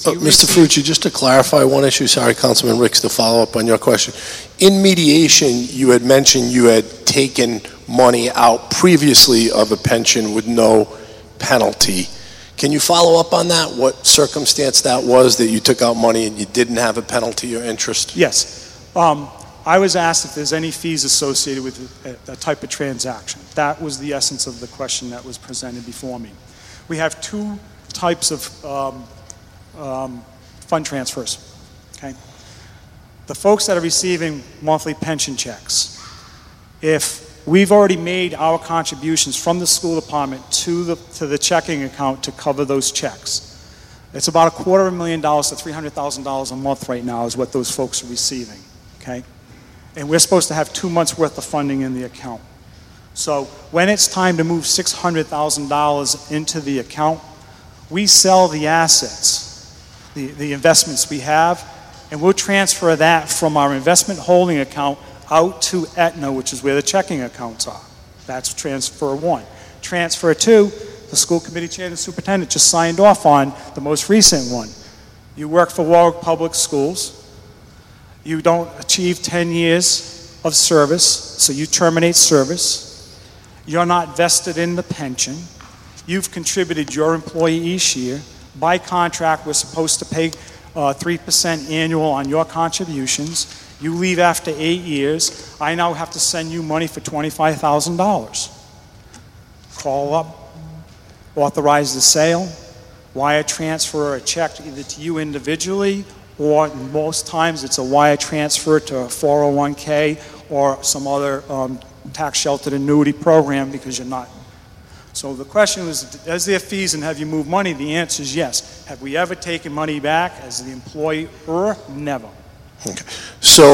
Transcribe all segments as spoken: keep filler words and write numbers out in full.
Uh, Mister Ferrucci, just to clarify one issue, sorry, Councilman Ricks, to follow up on your question. In mediation, you had mentioned you had taken money out previously of a pension with no penalty. Can you follow up on that? What circumstance that was that you took out money and you didn't have a penalty or interest? Yes. Um, I was asked if there's any fees associated with a, a type of transaction. That was the essence of the question that was presented before me. We have two types of um, um, fund transfers, okay? The folks that are receiving monthly pension checks, if we've already made our contributions from the school department to the, to the checking account to cover those checks, it's about a quarter of a million dollars to three hundred thousand dollars a month right now is what those folks are receiving, okay? And we're supposed to have two months worth of funding in the account. So when it's time to move six hundred thousand dollars into the account, we sell the assets, the, the investments we have, and we'll transfer that from our investment holding account out to Aetna, which is where the checking accounts are. That's transfer one. Transfer two, the school committee chair and the superintendent just signed off on the most recent one. You work for Warwick Public Schools. You don't achieve ten years of service, so you terminate service. You're not vested in the pension. You've contributed your employee each year. By contract, we're supposed to pay uh, three percent annual on your contributions. You leave after eight years. I now have to send you money for twenty-five thousand dollars. Call up, authorize the sale, wire transfer or a check either to you individually, or most times it's a wire transfer to a four oh one K or some other um, tax-sheltered annuity program because you're not. So the question was, is there fees and have you moved money? The answer is yes. Have we ever taken money back as the employer? Never. Okay. So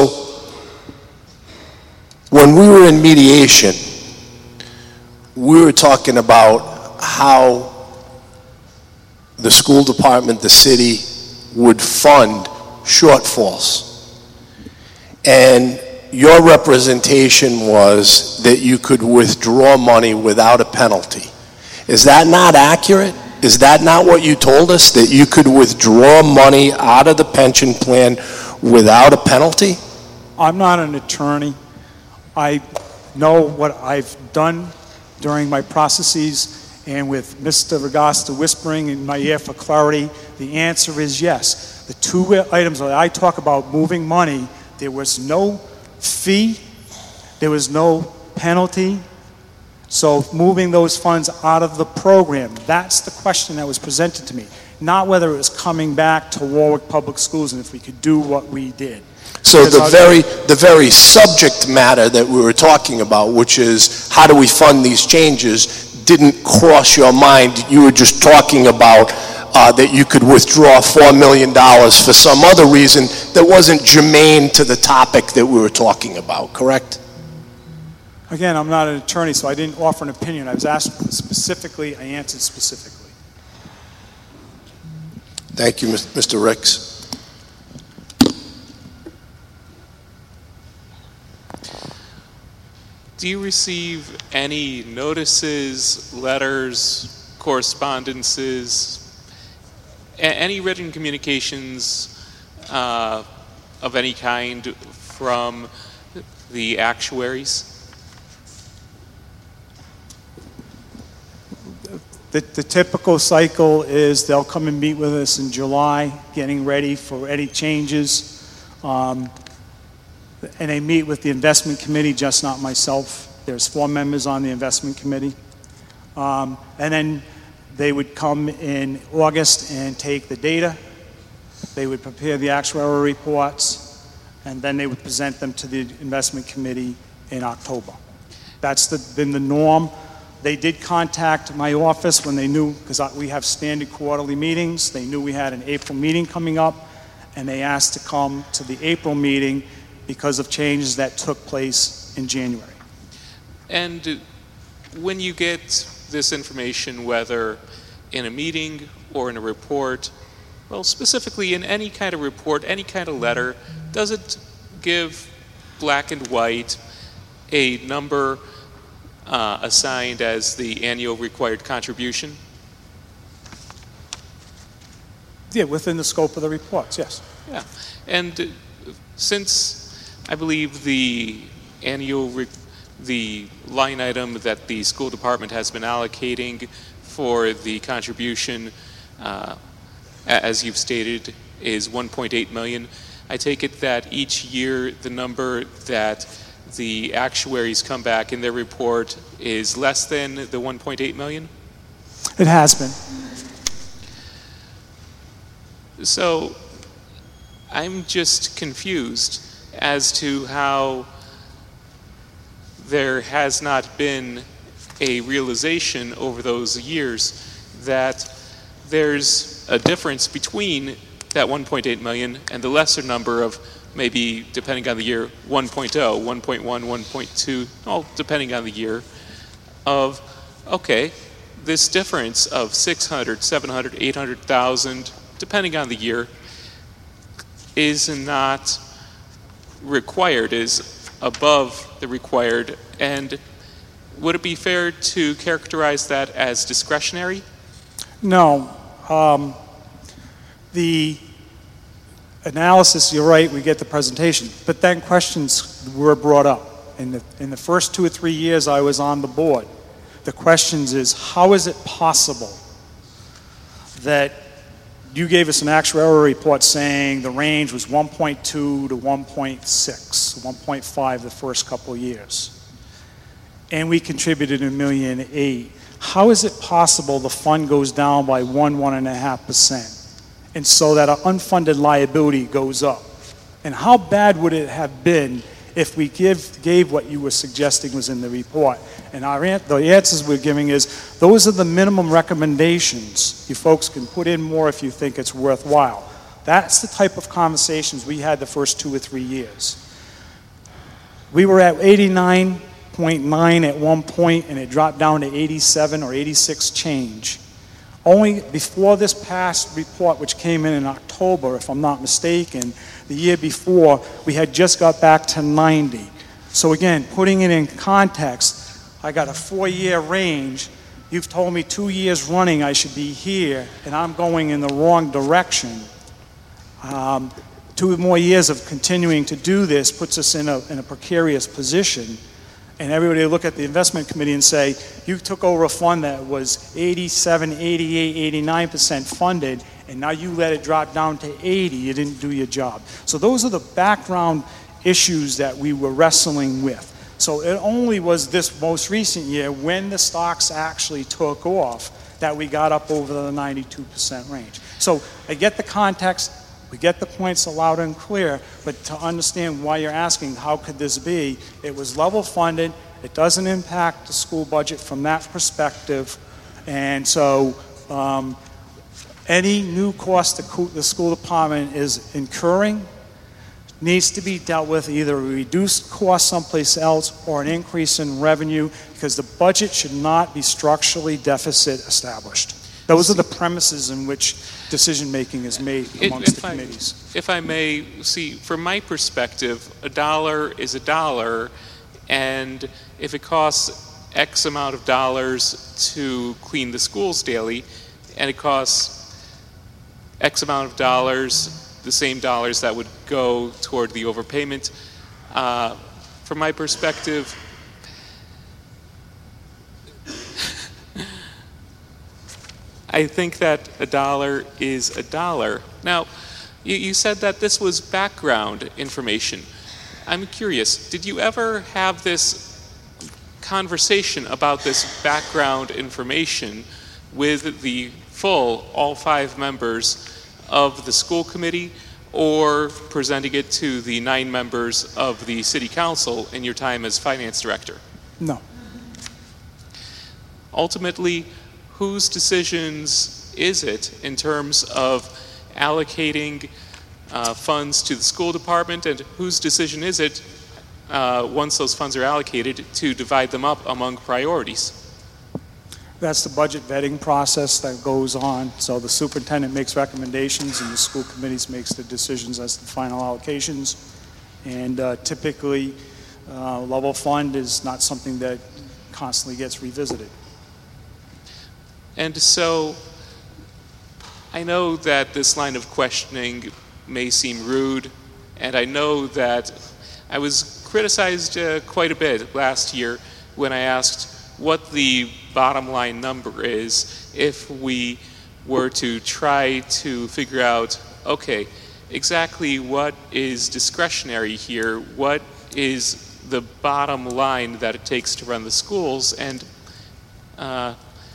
when we were in mediation, we were talking about how the school department, the city, would fund shortfalls. And your representation was that you could withdraw money without a penalty. Is that not accurate? Is that not what you told us, that you could withdraw money out of the pension plan without a penalty? I'm not an attorney. I know what I've done during my processes, and with Mister Regasta whispering in my ear for clarity, the answer is yes. The two items that I talk about moving money, there was no fee, there was no penalty. So moving those funds out of the program, that's the question that was presented to me. Not whether it was coming back to Warwick Public Schools and if we could do what we did. So the very, the very subject matter that we were talking about, which is how do we fund these changes, didn't cross your mind. You were just talking about uh, that you could withdraw four million dollars for some other reason that wasn't germane to the topic that we were talking about, correct? Again, I'm not an attorney, so I didn't offer an opinion. I was asked specifically, I answered specifically. Thank you, Mister Ricks. Do you receive any notices, letters, correspondences, a any written communications uh, of any kind from the actuaries? The, the typical cycle is they'll come and meet with us in July, getting ready for any changes. Um, and they meet with the investment committee, just not myself. There's four members on the investment committee. Um, and then they would come in August and take the data. They would prepare the actuarial reports, and then they would present them to the investment committee in October. That's the, been the norm. They did contact my office when they knew, because we have standard quarterly meetings. They knew we had an April meeting coming up, and they asked to come to the April meeting because of changes that took place in January. And when you get this information, whether in a meeting or in a report, well, specifically in any kind of report, any kind of letter, does it give black and white a number Uh, assigned as the annual required contribution? Yeah, within the scope of the reports, yes. Yeah, and uh, since I believe the annual, re- the line item that the school department has been allocating for the contribution, uh, a- as you've stated, is one point eight million. I take it that each year the number that the actuaries come back in their report is less than the one point eight million? It has been. So I'm just confused as to how there has not been a realization over those years that there's a difference between that one point eight million and the lesser number of maybe, depending on the year, one point oh, one point one, one point two, all depending on the year, of, okay, this difference of six hundred, seven hundred, eight hundred thousand, depending on the year, is not required, is above the required, and would it be fair to characterize that as discretionary? No. Um, the analysis, you're right, we get the presentation, but then questions were brought up. In the, in the first two or three years I was on the board, the questions is, how is it possible that you gave us an actuarial report saying the range was one point two to one point six, one point five the first couple of years, and we contributed a million eight. How is it possible the fund goes down by one, one and a half percent, and so that our unfunded liability goes up? And how bad would it have been if we give, gave what you were suggesting was in the report? And our, the answers we're giving is, those are the minimum recommendations. You folks can put in more if you think it's worthwhile. That's the type of conversations we had the first two or three years. We were at eighty-nine point nine at one point, and it dropped down to eighty-seven or eighty-six change. Only before this past report, which came in in October, if I'm not mistaken, the year before, we had just got back to ninety. So again, putting it in context, I got a four-year range. You've told me two years running I should be here, and I'm going in the wrong direction. Um, two more years of continuing to do this puts us in a, in a precarious position. And everybody will look at the investment committee and say, you took over a fund that was eighty-seven, eighty-eight, eighty-nine percent funded, and now you let it drop down to eighty. You didn't do your job. So those are the background issues that we were wrestling with. So it only was this most recent year, when the stocks actually took off, that we got up over the ninety-two percent range. So I get the context, we get the points loud and clear, but to understand why you're asking, how could this be? It was level funded, it doesn't impact the school budget from that perspective, and so um, any new cost the, the school department is incurring needs to be dealt with either a reduced cost someplace else or an increase in revenue, because the budget should not be structurally deficit established. Those are the premises in which decision-making is made amongst if the I, committees. If I may, see, from my perspective, a dollar is a dollar, and if it costs X amount of dollars to clean the schools daily, and it costs X amount of dollars, the same dollars that would go toward the overpayment, uh, from my perspective, I think that a dollar is a dollar. Now, you, you said that this was background information. I'm curious, did you ever have this conversation about this background information with the full, all five members of the school committee, or presenting it to the nine members of the city council in your time as finance director? No. Ultimately, whose decisions is it in terms of allocating uh, funds to the school department, and whose decision is it, uh, once those funds are allocated, to divide them up among priorities? That's the budget vetting process that goes on. So the superintendent makes recommendations and the school committees makes the decisions as to the final allocations. And uh, typically, uh, level fund is not something that constantly gets revisited. And so, I know that this line of questioning may seem rude, and I know that I was criticized uh, quite a bit last year when I asked what the bottom line number is if we were to try to figure out, okay, exactly what is discretionary here, what is the bottom line that it takes to run the schools, and uh,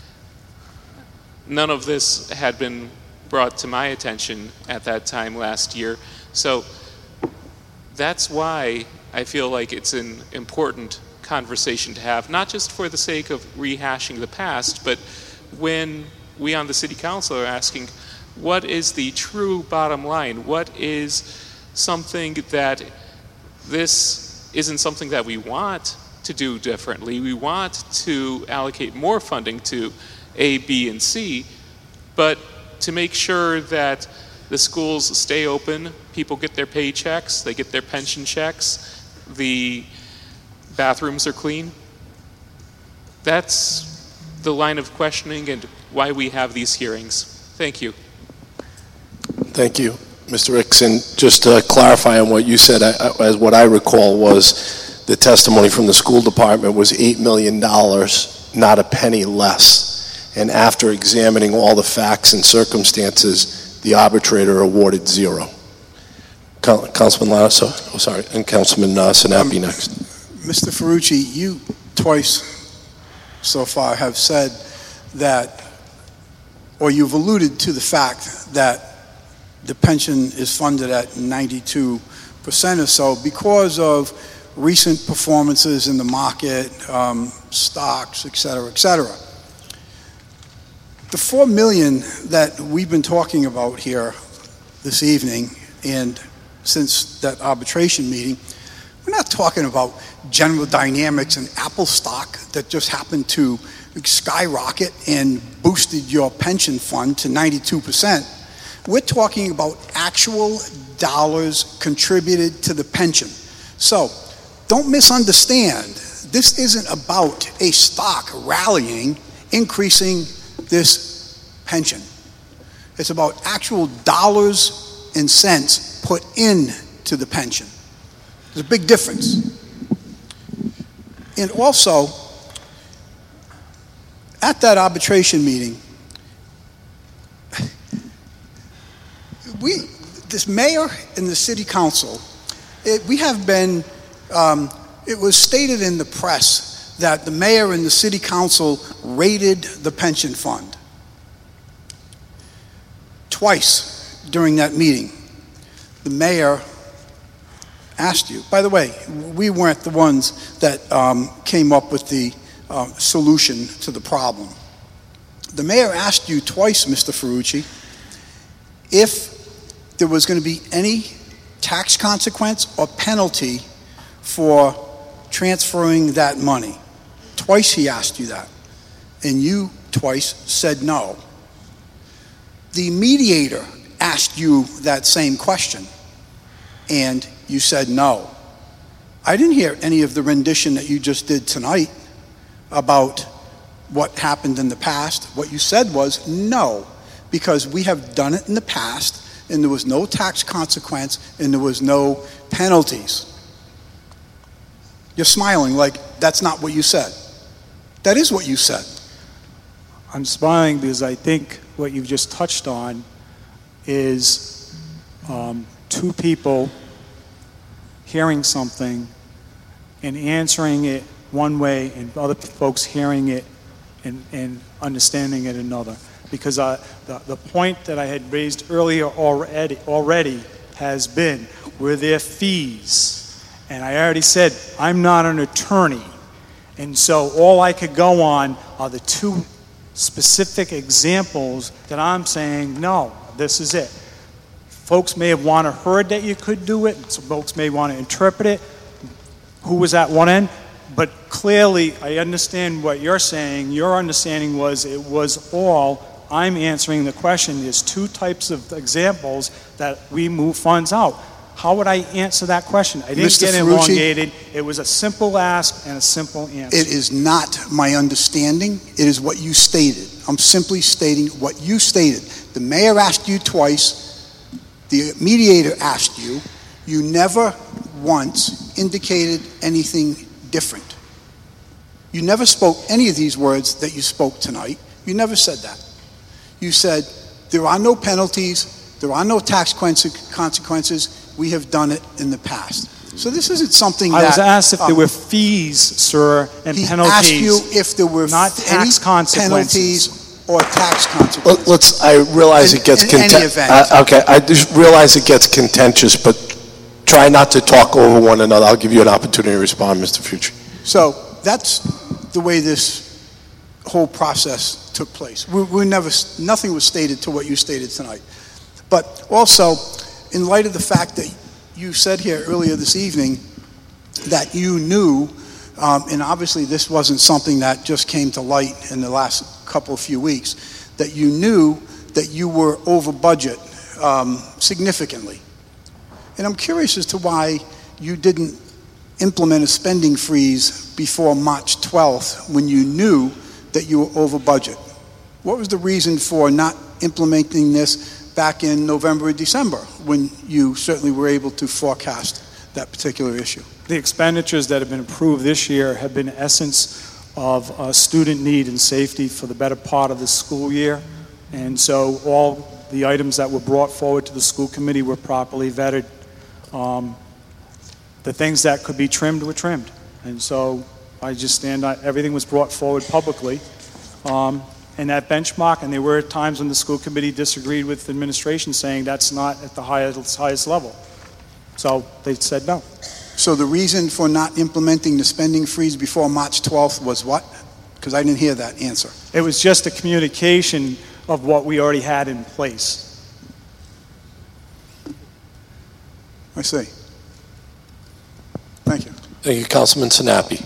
none of this had been brought to my attention at that time last year. So that's why I feel like it's an important conversation to have, not just for the sake of rehashing the past, but when we on the City Council are asking, what is the true bottom line? What is something that this isn't something that we want to do differently? We want to allocate more funding to A, B, and C, but to make sure that the schools stay open, people get their paychecks, they get their pension checks, the bathrooms are clean. That's the line of questioning and why we have these hearings. Thank you. Thank you, Mister Rickson. Just to clarify on what you said, I, I, as what I recall was the testimony from the school department was eight million dollars, not a penny less. And after examining all the facts and circumstances, the arbitrator awarded zero. Coun- Councilman Lasso, oh sorry, and Councilman uh, Sinapi um, next. Mister Ferrucci, you twice so far have said that, or you've alluded to the fact that the pension is funded at ninety-two percent or so because of recent performances in the market, um, stocks, et cetera, et cetera. The four million that we've been talking about here this evening and since that arbitration meeting, we're not talking about General Dynamics and Apple stock that just happened to skyrocket and boosted your pension fund to ninety-two percent. We're talking about actual dollars contributed to the pension. So don't misunderstand. This isn't about a stock rallying, increasing this pension. It's about actual dollars and cents put into the pension. There's a big difference. And also, at that arbitration meeting, we, this mayor and the city council, it, we have been, um, it was stated in the press that the mayor and the city council raided the pension fund. Twice during that meeting, the mayor asked you, by the way, we weren't the ones that um, came up with the uh, solution to the problem. The mayor asked you twice, Mister Ferrucci, if there was going to be any tax consequence or penalty for transferring that money. Twice he asked you that, and you twice said no. The mediator asked you that same question, and you said no. I didn't hear any of the rendition that you just did tonight about what happened in the past. What you said was no, because we have done it in the past, and there was no tax consequence, and there was no penalties. You're smiling like that's not what you said. That is what you said. I'm smiling because I think what you've just touched on is um, two people hearing something and answering it one way and other folks hearing it and, and understanding it another. Because uh, the, the point that I had raised earlier already, already has been, were there fees? And I already said, I'm not an attorney. And so all I could go on are the two specific examples that I'm saying, no, this is it. Folks may have want to heard that you could do it. So folks may want to interpret it. Who was at one end? But clearly, I understand what you're saying. Your understanding was it was all. I'm answering the question. There's two types of examples that we move funds out. How would I answer that question? I didn't Mister get Ferrucci, elongated. It was a simple ask and a simple answer. It is not my understanding. It is what you stated. I'm simply stating what you stated. The mayor asked you twice. The mediator asked you. You never once indicated anything different. You never spoke any of these words that you spoke tonight. You never said that. You said, there are no penalties, there are no tax consequences, we have done it in the past. So this isn't something that... I was asked if um, there were fees, sir, and he penalties. asked you if there were not f- any tax consequences. penalties or tax Let- consequences. Let's, I realize In- it gets in any contentious. event. Okay, I just realize it gets contentious, but try not to talk over one another. I'll give you an opportunity to respond, Mister Fucci. So that's the way this whole process took place. We, we never, nothing was stated to what you stated tonight. But also, in light of the fact that you said here earlier this evening that you knew, um, and obviously this wasn't something that just came to light in the last couple of few weeks, that you knew that you were over budget um, significantly. And I'm curious as to why you didn't implement a spending freeze before March twelfth when you knew that you were over budget. What was the reason for not implementing this back in November or December when you certainly were able to forecast that particular issue? The expenditures that have been approved this year have been essence of uh, student need and safety for the better part of the school year. And so all the items that were brought forward to the school committee were properly vetted. Um, the things that could be trimmed were trimmed. And so I just stand on, everything was brought forward publicly. Um, and that benchmark, and there were times when the school committee disagreed with the administration saying that's not at the highest, highest level. So they said no. So the reason for not implementing the spending freeze before March twelfth was what? Because I didn't hear that answer. It was just a communication of what we already had in place. I see. Thank you. Thank you, Councilman Sinapi.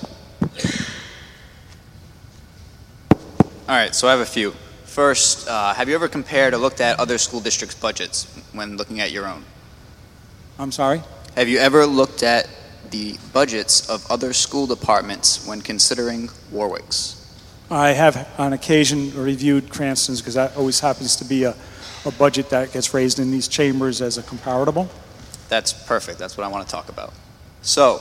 All right, so I have a few. First, uh, have you ever compared or looked at other school districts' budgets when looking at your own? I'm sorry? Have you ever looked at the budgets of other school departments when considering Warwick's? I have on occasion reviewed Cranston's because that always happens to be a, a budget that gets raised in these chambers as a comparable. That's perfect. That's what I want to talk about. So,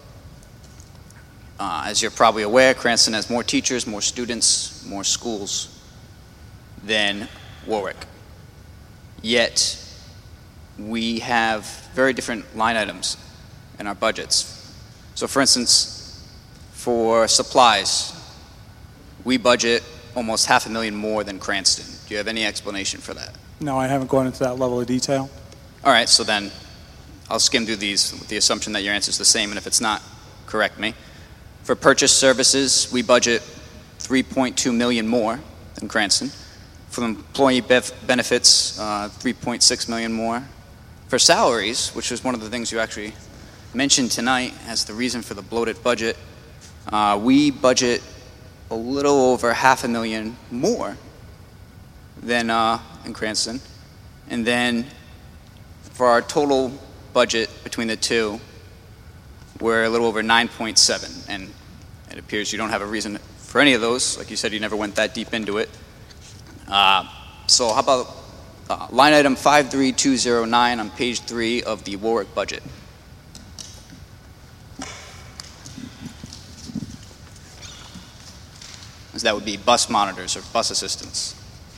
uh, as you're probably aware, Cranston has more teachers, more students, more schools than Warwick. Yet, we have very different line items in our budgets. So, for instance, for supplies, we budget almost half a million more than Cranston. Do you have any explanation for that? No, I haven't gone into that level of detail. All right, so then I'll skim through these with the assumption that your answer is the same, and if it's not, correct me. For purchase services, we budget three point two million more than Cranston. For employee bef- benefits, uh, three point six million more. For salaries, which was one of the things you actually mentioned tonight as the reason for the bloated budget, uh, we budget a little over half a million more than uh, in Cranston. And then for our total budget between the two, we're a little over nine point seven, and it appears you don't have a reason for any of those. Like you said, you never went that deep into it. Uh, so how about uh, line item five three two zero nine on page three of the Warwick budget? As that would be bus monitors or bus assistants.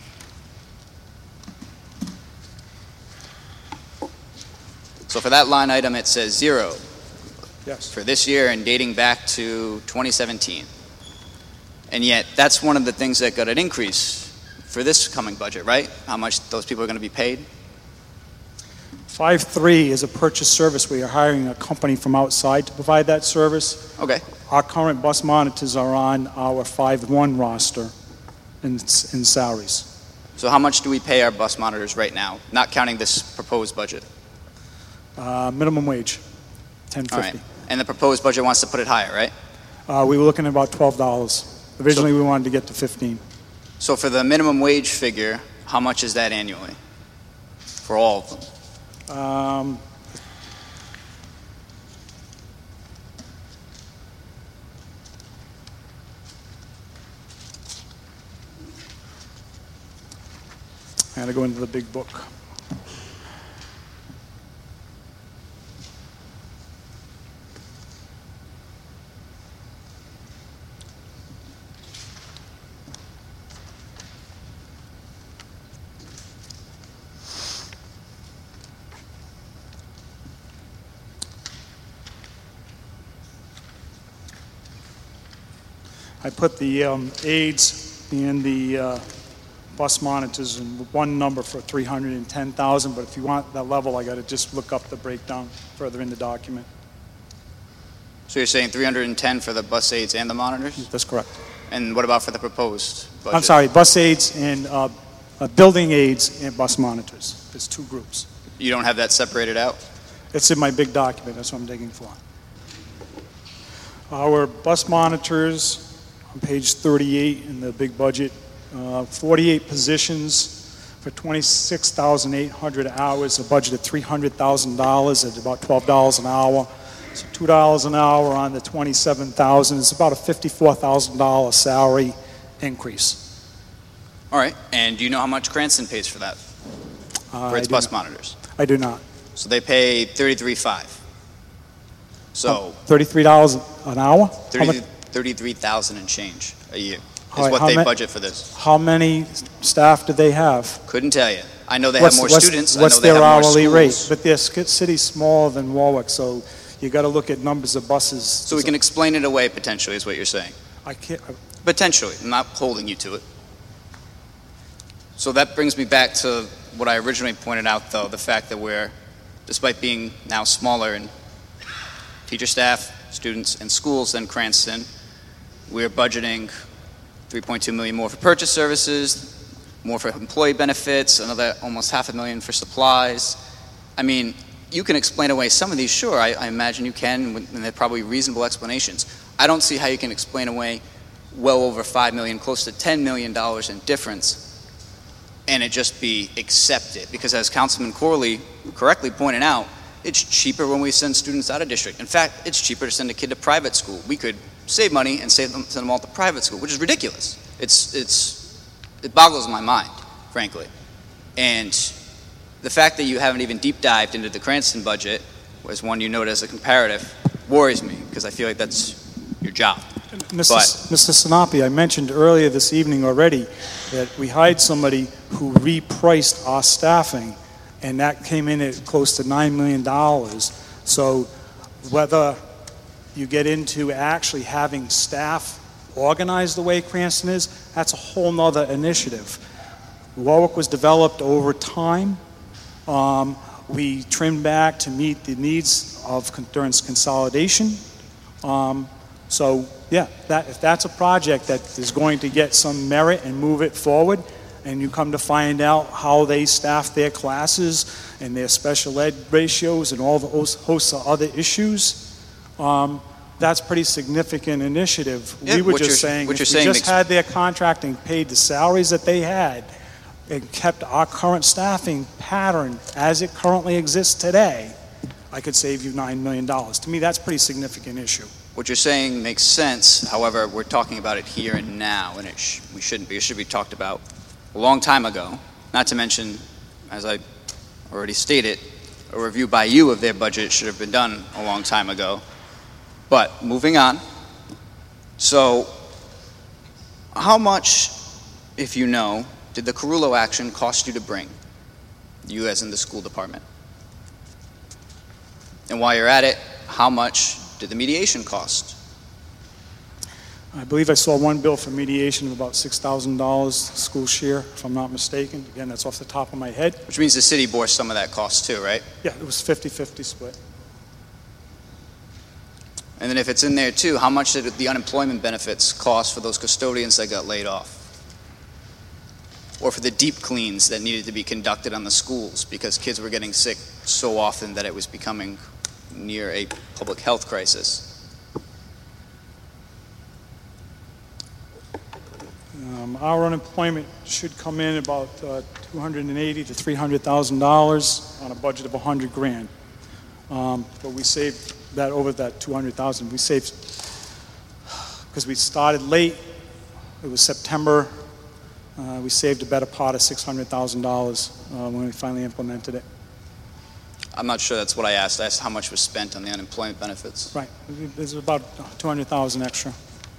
So for that line item, it says zero Yes. for this year and dating back to twenty seventeen. And yet, that's one of the things that got an increase for this coming budget, right? How much those people are going to be paid? five three is a purchase service. We are hiring a company from outside to provide that service. Okay. Our current bus monitors are on our five one roster in, in salaries. So how much do we pay our bus monitors right now, not counting this proposed budget? Uh, minimum wage, ten All fifty. right. And the proposed budget wants to put it higher, right? Uh, we were looking at about twelve dollars. Originally, we wanted to get to fifteen. So for the minimum wage figure, how much is that annually for all of them? Um, I gotta go into the big book. I put the um, aides and the uh, bus monitors in one number for three hundred ten thousand, but if you want that level, I got to just look up the breakdown further in the document. So you're saying three hundred ten for the bus aids and the monitors? That's correct. And what about for the proposed budget? I'm sorry, bus aides and uh, uh, building aides and bus monitors. There's two groups. You don't have that separated out? It's in my big document. That's what I'm digging for. Our bus monitors on page thirty-eight in the big budget, uh, forty-eight positions for twenty-six thousand eight hundred hours, a budget of three hundred thousand dollars at about twelve dollars an hour. So two dollars an hour on the twenty-seven thousand is about a fifty-four thousand dollars salary increase. All right. And do you know how much Cranston pays for that, Uh, for its I do bus not- monitors? I do not. So they pay thirty-three five. So thirty-three dollars an hour? How much- thirty-three thousand and change a year is All right, what how they ma- budget for this. How many staff do they have? Couldn't tell you. I know they What's- have more what's- students. What's I know they their have more hourly rate? schools. But their sk- city's smaller than Warwick, so you got to look at numbers of buses. So we can explain it away potentially, is what you're saying. I can't. I- Potentially. I'm not holding you to it. So that brings me back to what I originally pointed out, though, the fact that we're, despite being now smaller in teacher staff, students, and schools than Cranston, we're budgeting three point two million dollars more for purchase services, more for employee benefits, another almost half a million for supplies. I mean, you can explain away some of these, sure, I, I imagine you can, and they're probably reasonable explanations. I don't see how you can explain away well over five million dollars, close to ten million dollars in difference, and it just be accepted. Because as Councilman Corley correctly pointed out, it's cheaper when we send students out of district. In fact, it's cheaper to send a kid to private school. We could save money and save them, send them all to private school, which is ridiculous. It's, it's, it boggles my mind, frankly. And the fact that you haven't even deep dived into the Cranston budget, was one you note as a comparative, worries me, because I feel like that's your job. Mister S- Mister Sinapi, I mentioned earlier this evening already that we hired somebody who repriced our staffing, and that came in at close to nine million dollars. So whether you get into actually having staff organized the way Cranston is, that's a whole nother initiative. Warwick was developed over time. Um, we trimmed back to meet the needs of con- during consolidation. Um, so yeah, that, if that's a project that is going to get some merit and move it forward, and you come to find out how they staff their classes and their special ed ratios and all the host- hosts of other issues, um, that's pretty significant initiative. Yeah, we were what just you're- saying, what if you're we saying just makes- had their contracting paid the salaries that they had and kept our current staffing pattern as it currently exists today, I could save you nine million dollars. To me, that's a pretty significant issue. What you're saying makes sense. However, we're talking about it here and now, and it sh- we shouldn't be. It should be talked about a long time ago. Not to mention, as I already stated, a review by you of their budget should have been done a long time ago. But moving on. So, how much, if you know, did the Carullo action cost you to bring? You as in the school department. And while you're at it, how much did the mediation cost? I believe I saw one bill for mediation of about six thousand dollars school share, if I'm not mistaken. Again, that's off the top of my head. Which means the city bore some of that cost too, right? Yeah, it was fifty-fifty split. And then if it's in there too, how much did the unemployment benefits cost for those custodians that got laid off? Or for the deep cleans that needed to be conducted on the schools because kids were getting sick so often that it was becoming near a public health crisis? Um, our unemployment should come in about uh, two hundred eighty to three hundred thousand dollars on a budget of one hundred grand. Um, but we saved that over that two hundred thousand. We saved because we started late. It was September Uh, we saved a better part of six hundred thousand dollars uh, when we finally implemented it. I'm not sure that's what I asked. I asked how much was spent on the unemployment benefits. Right, there's about two hundred thousand extra.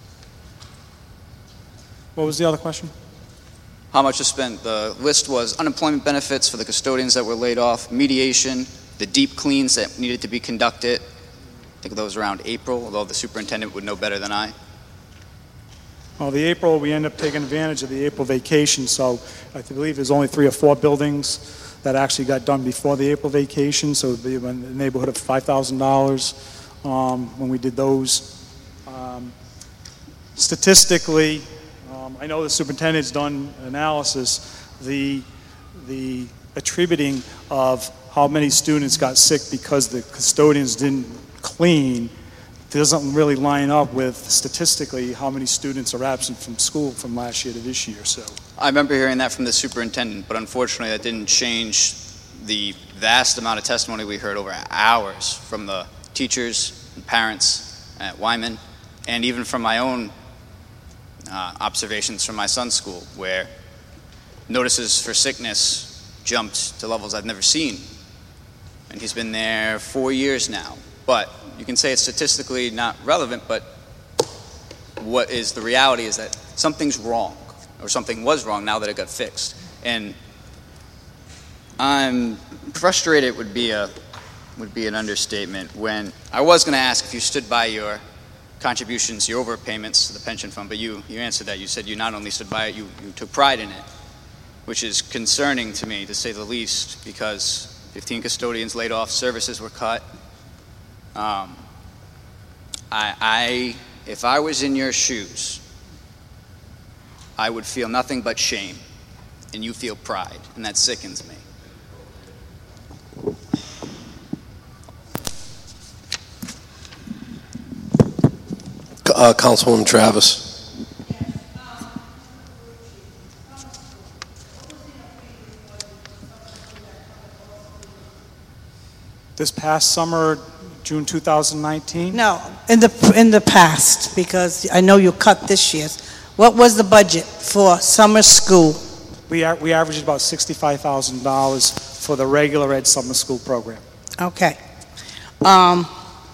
What was the other question? How much was spent? The list was unemployment benefits for the custodians that were laid off, mediation, the deep cleans that needed to be conducted. I think that was around April, although the superintendent would know better than I. Well, the April, we ended up taking advantage of the April vacation, so I believe there's only three or four buildings that actually got done before the April vacation, so it would be in the neighborhood of five thousand dollars um, when we did those. Um, statistically, um, I know the superintendent's done analysis, the, the attributing of how many students got sick because the custodians didn't clean doesn't really line up with statistically how many students are absent from school from last year to this year. So I remember hearing that from the superintendent, but unfortunately that didn't change the vast amount of testimony we heard over hours from the teachers and parents at Wyman, and even from my own uh, observations from my son's school, where notices for sickness jumped to levels I've never seen. And he's been there four years now. But you can say it's statistically not relevant, but what is the reality is that something's wrong, or something was wrong now that it got fixed. And I'm frustrated would be a would be an understatement. When I was going to ask if you stood by your contributions, your overpayments to the pension fund, but you you answered that. You said you not only stood by it, you, you took pride in it, which is concerning to me, to say the least, because fifteen custodians laid off, services were cut. Um, I, I, if I was in your shoes, I would feel nothing but shame, and you feel pride, and that sickens me. Uh, Councilwoman Travis. this past summer, June two thousand nineteen? No, in the, in the past, because I know you cut this year's. What was the budget for summer school? We, a- we averaged about sixty-five thousand dollars for the regular ed summer school program. Okay. Um,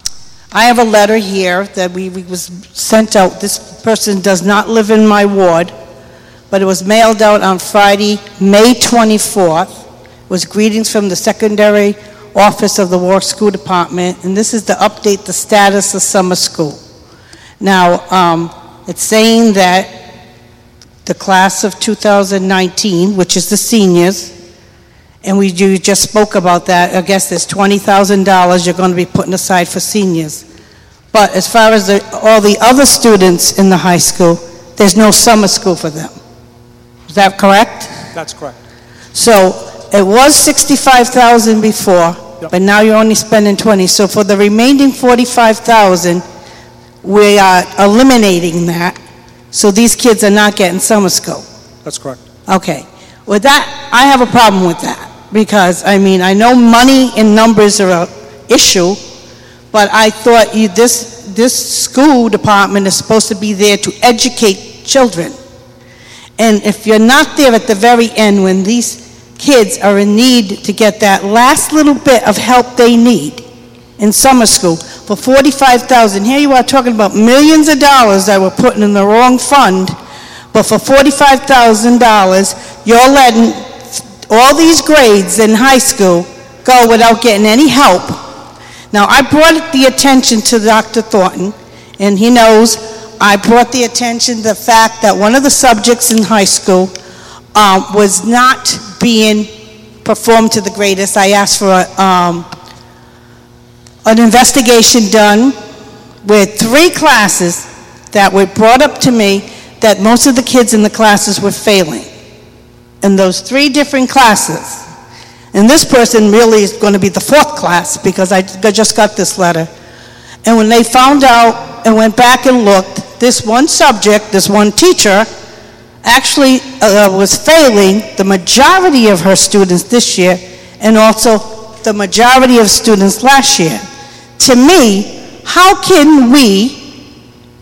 I have a letter here that we, we was sent out. This person does not live in my ward, but it was mailed out on Friday, May twenty-fourth. It was greetings from the secondary office of the Warwick School Department, and this is to update the status of summer school. Now, um, it's saying that the class of two thousand nineteen, which is the seniors, and we you just spoke about that, I guess there's twenty thousand dollars you're going to be putting aside for seniors. But as far as the, all the other students in the high school, there's no summer school for them. Is that correct? That's correct. So it was sixty-five thousand before, Yep. but now you're only spending twenty. So for the remaining forty-five thousand, we are eliminating that. So these kids are not getting summer school. That's correct. Okay. With that, I have a problem with that, because, I mean, I know money and numbers are an issue, but I thought you, this, this school department is supposed to be there to educate children. And if you're not there at the very end when these kids are in need to get that last little bit of help they need in summer school for forty-five thousand dollars, here you are talking about millions of dollars that were put in the wrong fund, but for forty-five thousand dollars, you're letting all these grades in high school go without getting any help. Now, I brought the attention to Doctor Thornton, and he knows I brought the attention to the fact that one of the subjects in high school um, was not being performed to the greatest. I asked for a, um, an investigation done with three classes that were brought up to me that most of the kids in the classes were failing in those three different classes. And this person really is going to be the fourth class, because I just got this letter. And when they found out and went back and looked, this one subject, this one teacher, actually uh, was failing the majority of her students this year, and also the majority of students last year. To me, how can we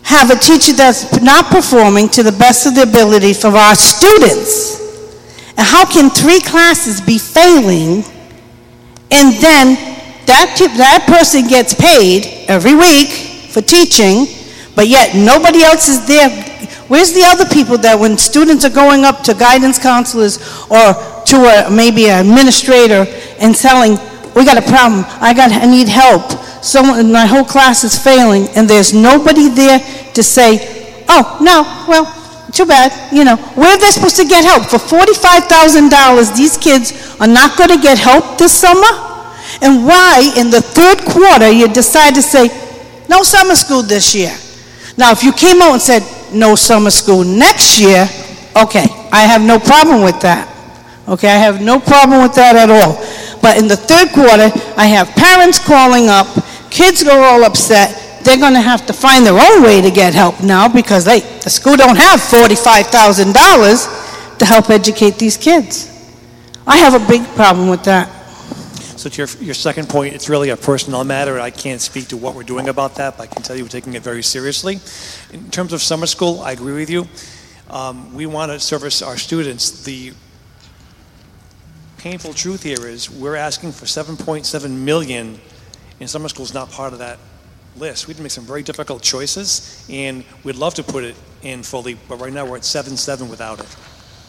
have a teacher that's not performing to the best of their ability for our students? And how can three classes be failing, and then that, that person gets paid every week for teaching, but yet nobody else is there? Where's the other people that when students are going up to guidance counselors or to a, maybe an administrator and telling, we got a problem, I, got, I need help, someone, my whole class is failing, and there's nobody there to say, oh, no, well, too bad, you know, where are they supposed to get help? For forty-five thousand dollars, these kids are not going to get help this summer? And why, in the third quarter, you decide to say, no summer school this year? Now, if you came out and said, no summer school next year, okay, I have no problem with that. Okay, I have no problem with that at all. But in the third quarter, I have parents calling up, kids are all upset. They're going to have to find their own way to get help now because they, the school don't have forty-five thousand dollars to help educate these kids. I have a big problem with that. So to your, your second point, it's really a personnel matter. I can't speak to what we're doing about that, but I can tell you we're taking it very seriously. In terms of summer school, I agree with you. Um, we want to service our students. The painful truth here is we're asking for seven point seven million dollars, and summer school is not part of that list. We had to make some very difficult choices, and we'd love to put it in fully, but right now we're at seven point seven without it.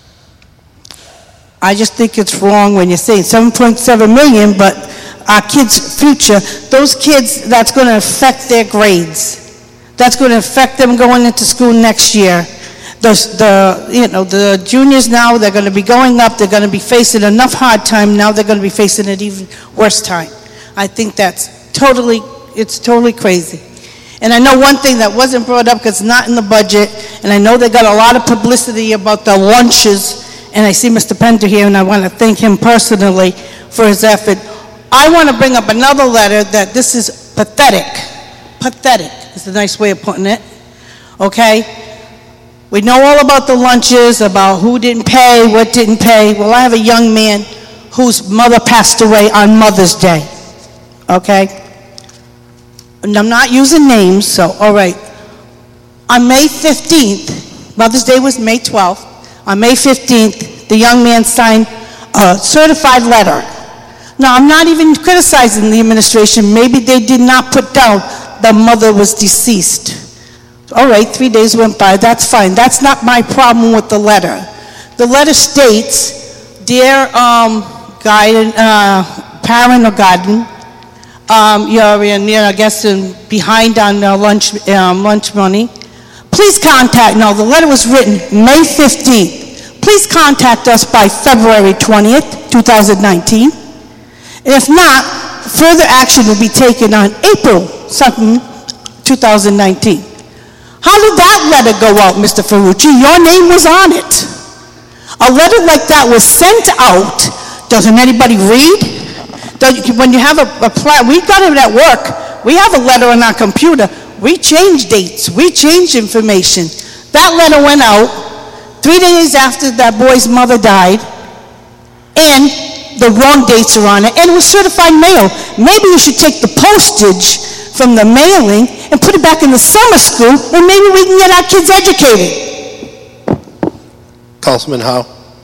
I just think it's wrong when you're saying seven point seven million, but our kids' future, those kids, that's going to affect their grades. That's going to affect them going into school next year. The, the, you know, the juniors now, they're going to be going up, they're going to be facing enough hard time, now they're going to be facing an even worse time. I think that's totally, it's totally crazy. And I know one thing that wasn't brought up because it's not in the budget, and I know they got a lot of publicity about the lunches, and I see Mister Pender here, and I want to thank him personally for his effort. I want to bring up another letter that this is pathetic. Pathetic is a nice way of putting it, okay? We know all about the lunches, about who didn't pay, what didn't pay. Well, I have a young man whose mother passed away on Mother's Day, okay? And I'm not using names, so, all right. On May fifteenth, Mother's Day was May twelfth, on May fifteenth, the young man signed a certified letter. Now, I'm not even criticizing the administration. Maybe they did not put down the mother was deceased. All right, three days went by, that's fine. That's not my problem with the letter. The letter states, dear um, guide, uh, parent or guardian, um, you're in, you know, I guess in, behind on uh, lunch, um, lunch money. Please contact, no, the letter was written May fifteenth. Please contact us by February twentieth, two thousand nineteen. And if not, further action will be taken on April second, two thousand nineteen. How did that letter go out, Mister Ferrucci? Your name was on it. A letter like that was sent out. Doesn't anybody read? Does, when you have a, a plan, we got it at work. We have a letter on our computer. We change dates. We change information. That letter went out three days after that boy's mother died, and the wrong dates are on it, and it was certified mail. Maybe you should take the postage from the mailing and put it back in the summer school, and maybe we can get our kids educated. Councilman Howe.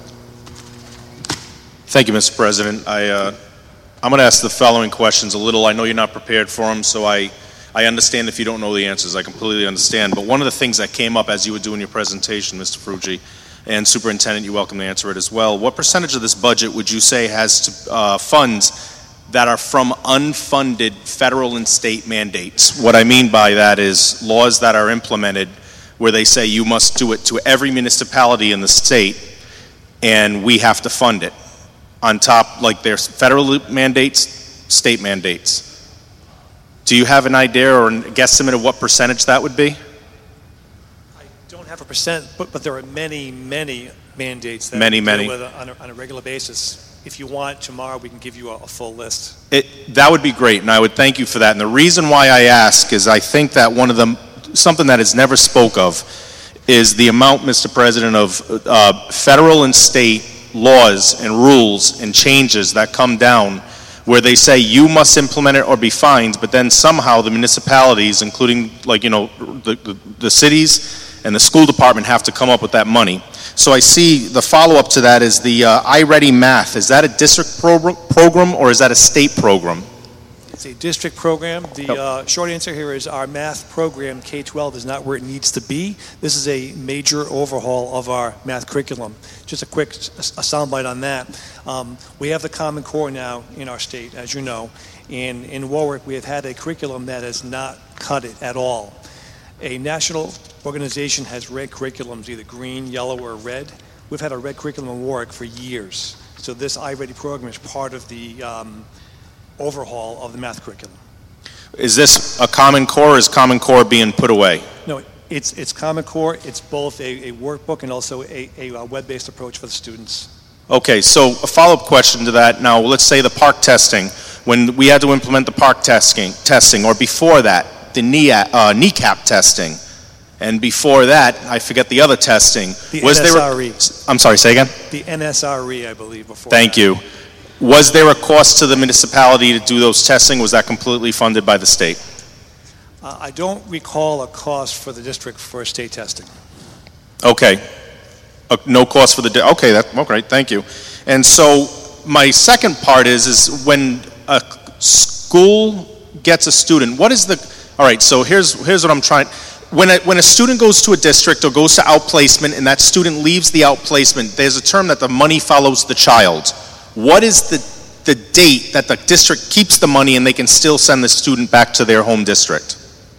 Thank you, Mister President. I, uh, I'm going to ask the following questions a little. I know you're not prepared for them, so I, I understand if you don't know the answers. I completely understand. But one of the things that came up as you were doing your presentation, Mister Ferrucci, and Superintendent, you're welcome to answer it as well. What percentage of this budget would you say has to, uh, funds that are from unfunded federal and state mandates? What I mean by that is laws that are implemented where they say you must do it to every municipality in the state, and we have to fund it. On top, like there's federal mandates, state mandates. Do you have an idea or a guesstimate of what percentage that would be? I don't have a percent, but, but there are many, many mandates that many, we many. deal with on a, on a regular basis. If you want, tomorrow we can give you a, a full list. It, that would be great, and I would thank you for that. And the reason why I ask is I think that one of the, something that is never spoke of is the amount, Mister President, of uh, federal and state laws and rules and changes that come down where they say you must implement it or be fined, but then somehow the municipalities, including like, you know, the, the, the cities and the school department have to come up with that money. So I see the follow-up to that is the uh, iReady Math. Is that a district pro program or is that a state program? It's a district program. The uh, short answer here is our math program, K twelve, is not where it needs to be. This is a major overhaul of our math curriculum. Just a quick a soundbite on that. Um, we have the Common Core now in our state, as you know. And in Warwick, we have had a curriculum that has not cut it at all. A national organization has red curriculums, either green, yellow, or red. We've had a red curriculum in Warwick for years. So this iReady program is part of the um, overhaul of the math curriculum. Is this a Common Core or is Common Core being put away? No, it's, it's Common Core. It's both a, a workbook and also a, a web-based approach for the students. Okay, so a follow-up question to that. Now, let's say the park testing, when we had to implement the park testing, testing or before that, the knee, uh, kneecap testing, and before that, I forget the other testing. The was N S R E. There a, I'm sorry, say again? The N S R E, I believe, before Thank that. you. Was there a cost to the municipality to do those testing? Was that completely funded by the state? Uh, I don't recall a cost for the district for state testing. Okay. Uh, no cost for the, di- okay, that, okay, thank you. And so my second part is, is when a school gets a student, what is the, all right, so here's, here's what I'm trying, when a, when a student goes to a district or goes to outplacement and that student leaves the outplacement, there's a term that the money follows the child. What is the, the date that the district keeps the money and they can still send the student back to their home district?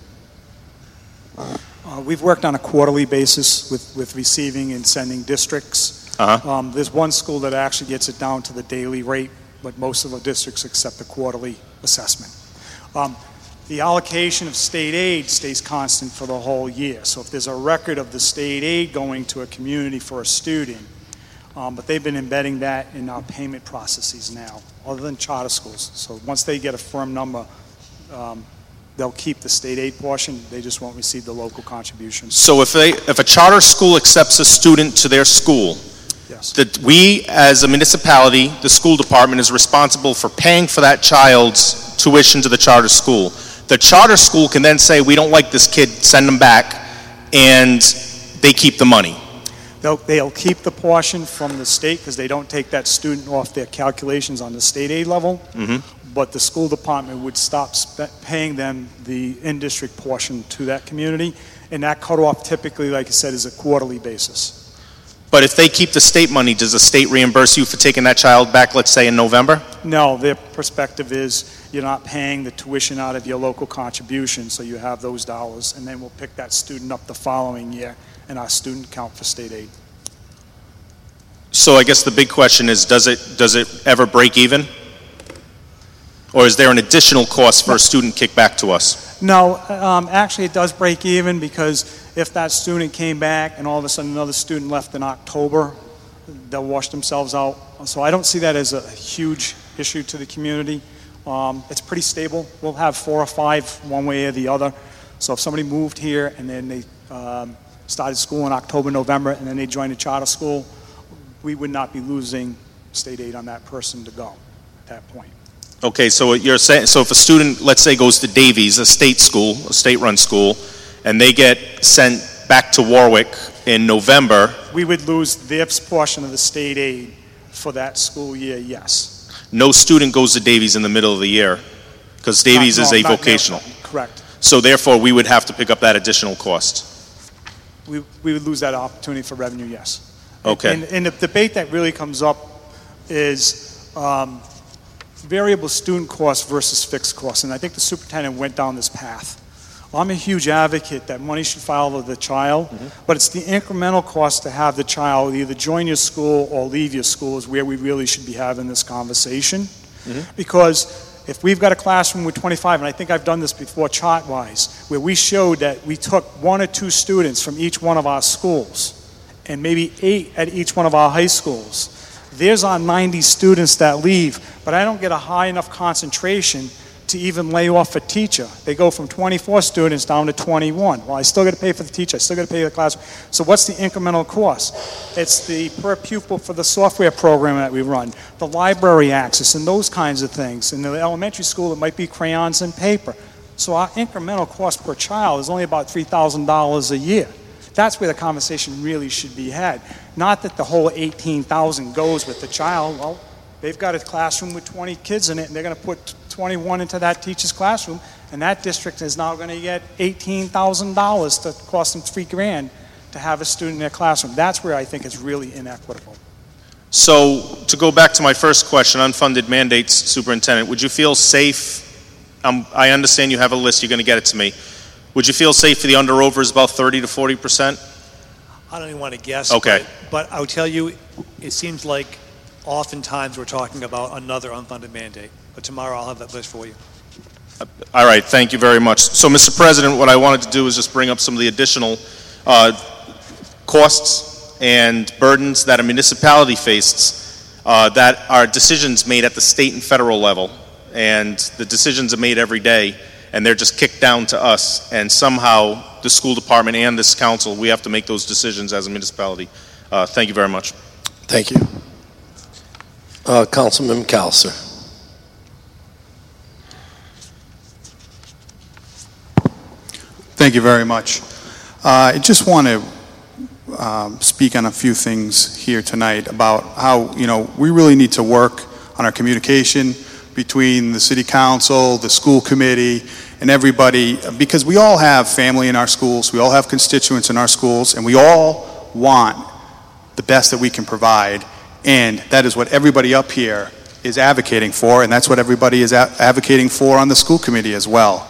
Uh, we've worked on a quarterly basis with, with receiving and sending districts. Uh-huh. Um, there's one school that actually gets it down to the daily rate, but most of the districts accept the quarterly assessment. Um, the allocation of state aid stays constant for the whole year. So if there's a record of the state aid going to a community for a student, um, but they've been embedding that in our payment processes now, other than charter schools. So once they get a firm number, um, they'll keep the state aid portion, they just won't receive the local contributions. So if they, if a charter school accepts a student to their school, Yes. that we as a municipality, the school department is responsible for paying for that child's tuition to the charter school. The charter school can then say, we don't like this kid, send them back, and they keep the money. They'll, they'll keep the portion from the state because they don't take that student off their calculations on the state aid level. Mm-hmm. But the school department would stop spe- paying them the in-district portion to that community. And that cutoff typically, like I said, is a quarterly basis. But if they keep the state money, does the state reimburse you for taking that child back, let's say in November? No, their perspective is you're not paying the tuition out of your local contribution, so you have those dollars, and then we'll pick that student up the following year in our student count for state aid. So I guess the big question is, does it, does it ever break even? Or is there an additional cost for a student kickback to us? No, um, actually it does break even because if that student came back and all of a sudden another student left in October, they'll wash themselves out. So I don't see that as a huge issue to the community. Um, it's pretty stable. We'll have four or five one way or the other. So if somebody moved here and then they um, started school in October, November, and then they joined a charter school, we would not be losing state aid on that person to go at that point. Okay, so what you're saying, so if a student, let's say, goes to Davies, a state school, a state-run school, and they get sent back to Warwick in November, We would lose their portion of the state aid for that school year, yes. no student goes to Davies in the middle of the year, because Davies Not- is no, a not- no, vocational. Correct. So therefore, we would have to pick up that additional cost. We, we would lose that opportunity for revenue, yes. Okay. And, and the debate that really comes up is um, variable student costs versus fixed costs, and I think the superintendent went down this path. Well, I'm a huge advocate that money should follow the child, Mm-hmm. but it's the incremental cost to have the child either join your school or leave your school is where we really should be having this conversation. Mm-hmm. Because if we've got a classroom with twenty-five, and I think I've done this before chart-wise, where we showed that we took one or two students from each one of our schools, and maybe eight at each one of our high schools, there's our ninety students that leave, but I don't get a high enough concentration to even lay off a teacher. They go from twenty-four students down to twenty-one. Well, I still got to pay for the teacher, I still got to pay for the classroom. So what's the incremental cost? It's the per pupil for the software program that we run, the library access and those kinds of things. In the elementary school, it might be crayons and paper. So our incremental cost per child is only about three thousand dollars a year. That's where the conversation really should be had. Not that the whole eighteen thousand goes with the child. Well, they've got a classroom with twenty kids in it, and they're going to put twenty-one into that teacher's classroom, and that district is now going to get eighteen thousand dollars to cost them three grand to have a student in their classroom. That's where I think it's really inequitable. So, to go back to my first question, unfunded mandates, Superintendent, would you feel safe, um, I understand you have a list, you're going to get it to me, would you feel safe for the under-over is about thirty to forty percent? I don't even want to guess. Okay. But, but I would tell you, it seems like oftentimes we're talking about another unfunded mandate. But tomorrow I'll have that list for you. All right, thank you very much. So, Mister President, what I wanted to do is just bring up some of the additional uh, costs and burdens that a municipality faces uh, that are decisions made at the state and federal level. And the decisions are made every day, and they're just kicked down to us. And somehow, the school department and this council, we have to make those decisions as a municipality. Uh, thank you very much. Thank you. Uh, Councilman McAllister. Thank you very much. Uh, I just want to um, speak on a few things here tonight about how, you know, we really need to work on our communication between the city council, the school committee, and everybody, because we all have family in our schools, we all have constituents in our schools, and we all want the best that we can provide, and that is what everybody up here is advocating for, and that's what everybody is a- advocating for on the school committee as well.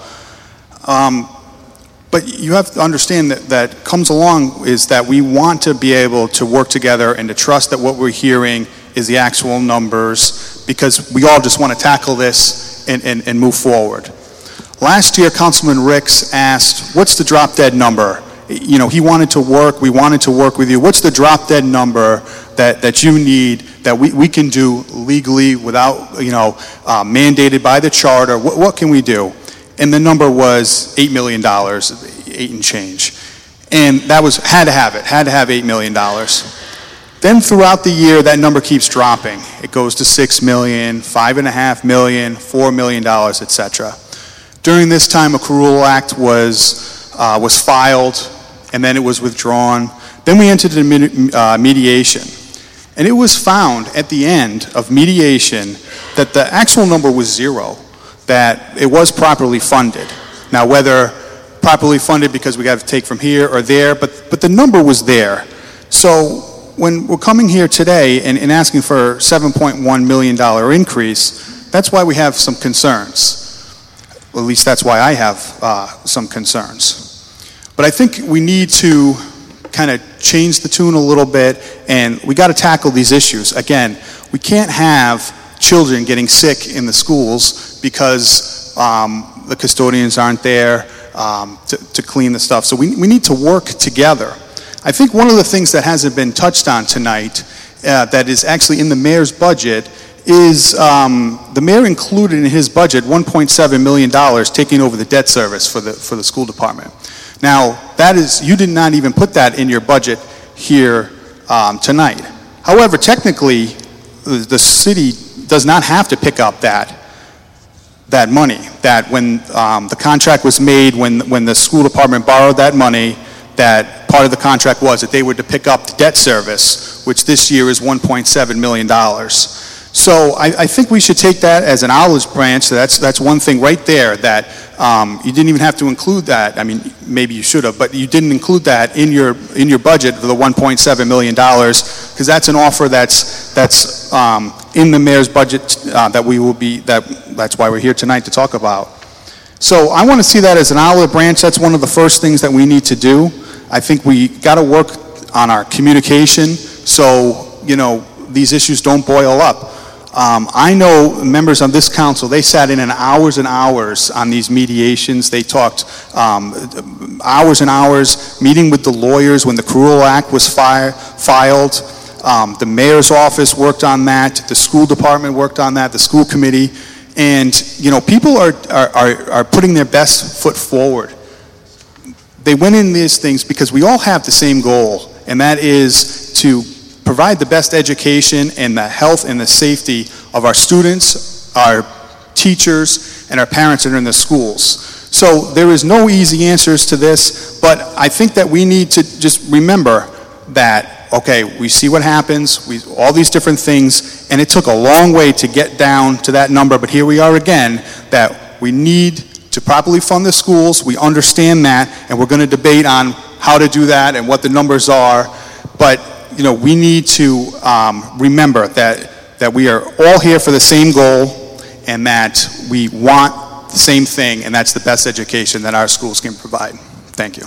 Um, But you have to understand that that comes along is that we want to be able to work together and to trust that what we're hearing is the actual numbers, because we all just want to tackle this and, and, and move forward. Last year, Councilman Ricks asked, what's the drop dead number? You know, he wanted to work, we wanted to work with you. What's the drop dead number that, that you need that we, we can do legally without, you know, uh, mandated by the charter? What, what can we do? And the number was eight million dollars, eight and change. And that was, had to have it, had to have eight million dollars. Then throughout the year, that number keeps dropping. It goes to six million dollars, five and a half million dollars, four million dollars, et cetera. During this time, a Accrual Act was, uh, was filed, and then it was withdrawn. Then we entered into uh, mediation. And it was found at the end of mediation that the actual number was zero, that it was properly funded. Now, whether properly funded because we got to take from here or there, but, but the number was there. So when we're coming here today and, and asking for seven point one million dollars increase, that's why we have some concerns. Well, at least that's why I have uh, some concerns. But I think we need to kind of change the tune a little bit, and we got to tackle these issues. Again, we can't have children getting sick in the schools because um, the custodians aren't there um, to, to clean the stuff. So we, we need to work together. I think one of the things that hasn't been touched on tonight uh, that is actually in the mayor's budget is um, the mayor included in his budget one point seven million dollars taking over the debt service for the, for the school department. Now, that is, you did not even put that in your budget here um, tonight. However, technically, the, the city does not have to pick up that that money. That when um, the contract was made, when when the school department borrowed that money, that part of the contract was that they were to pick up the debt service, which this year is one point seven million dollars. So I, I think we should take that as an olive branch. That's that's one thing right there that um, you didn't even have to include that. I mean, maybe you should have, but you didn't include that in your in your budget for the one point seven million dollars, because that's an offer that's that's um, in the mayor's budget uh, that we will be that that's why we're here tonight to talk about. So I want to see that as an olive branch. That's one of the first things that we need to do. I think we got to work on our communication so, you know, these issues don't boil up. Um, I know members on this council, they sat in an hours and hours on these mediations. They talked um, hours and hours, meeting with the lawyers when the Accrual Act was fi filed. Um, the mayor's office worked on that. The school department worked on that. The school committee. And, you know, people are, are, are, are putting their best foot forward. They went in these things because we all have the same goal, and that is to provide the best education and the health and the safety of our students, our teachers, and our parents that are in the schools. So there is no easy answers to this, but I think that we need to just remember that, okay, we see what happens, we, all these different things, and it took a long way to get down to that number, but here we are again, that we need to properly fund the schools. We understand that, and we're going to debate on how to do that and what the numbers are, but you know, we need to um, remember that, that we are all here for the same goal, and that we want the same thing, and that's the best education that our schools can provide. Thank you.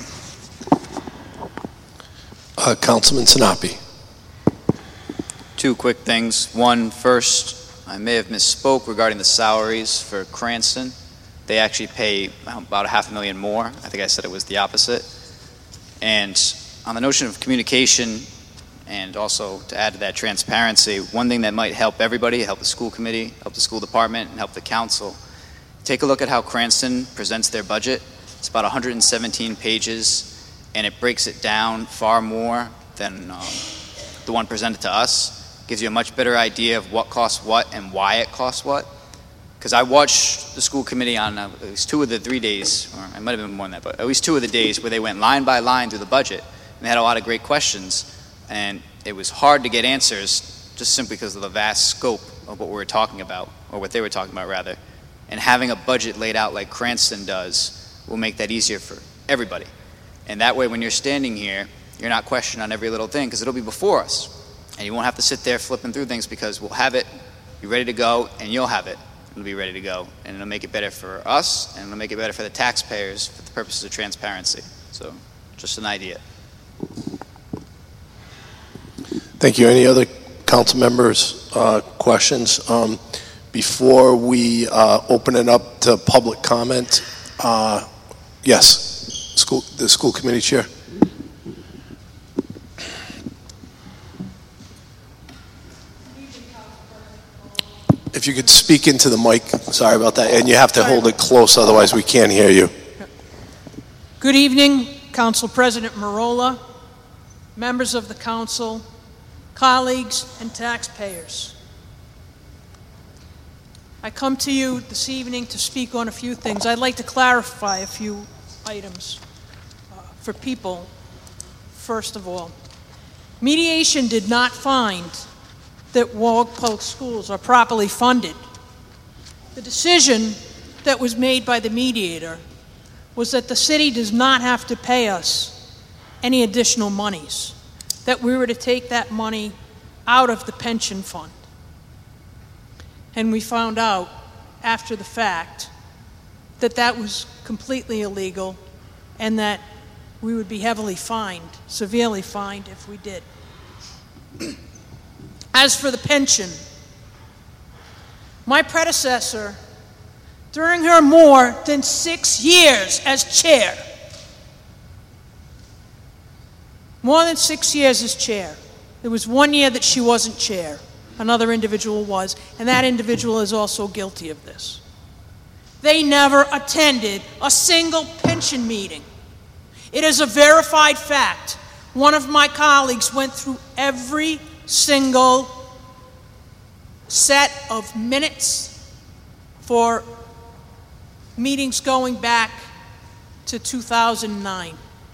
Uh, Councilman Sinapi. Two quick things. One, first, I may have misspoke regarding the salaries for Cranston. They actually pay about a half a million more. I think I said it was the opposite. And on the notion of communication, and also to add to that transparency, one thing that might help everybody, help the school committee, help the school department, and help the council, take a look at how Cranston presents their budget. It's about one hundred seventeen pages, and it breaks it down far more than um, the one presented to us. Gives you a much better idea of what costs what and why it costs what. Because I watched the school committee on uh, at least two of the three days, or it might have been more than that, but at least two of the days where they went line by line through the budget, and they had a lot of great questions, and it was hard to get answers just simply because of the vast scope of what we were talking about, or what they were talking about rather. And having a budget laid out like Cranston does will make that easier for everybody. And that way when you're standing here, you're not questioning on every little thing because it'll be before us. And you won't have to sit there flipping through things because we'll have it, be ready to go, and you'll have it. It'll be ready to go. And it'll make it better for us, and it'll make it better for the taxpayers for the purposes of transparency. So, just an idea. Thank you. Any other council members' uh, questions? Um, Before we uh, open it up to public comment, uh, yes, school, the school committee chair. If you could speak into the mic, sorry about that, and you have to hold it close, otherwise we can't hear you. Good evening, Council President Marola, members of the council, colleagues, and taxpayers. I come to you this evening to speak on a few things. I'd like to clarify a few items uh, for people. First of all, mediation did not find that Warwick Public Schools are properly funded. The decision that was made by the mediator was that the city does not have to pay us any additional monies, that we were to take that money out of the pension fund. And we found out after the fact that that was completely illegal and that we would be heavily fined, severely fined if we did. As for the pension, my predecessor, during her more than six years as chair, more than six years as chair, there was one year that she wasn't chair. Another individual was, and that individual is also guilty of this. They never attended a single pension meeting. It is a verified fact. One of my colleagues went through every single set of minutes for meetings going back to two thousand nine,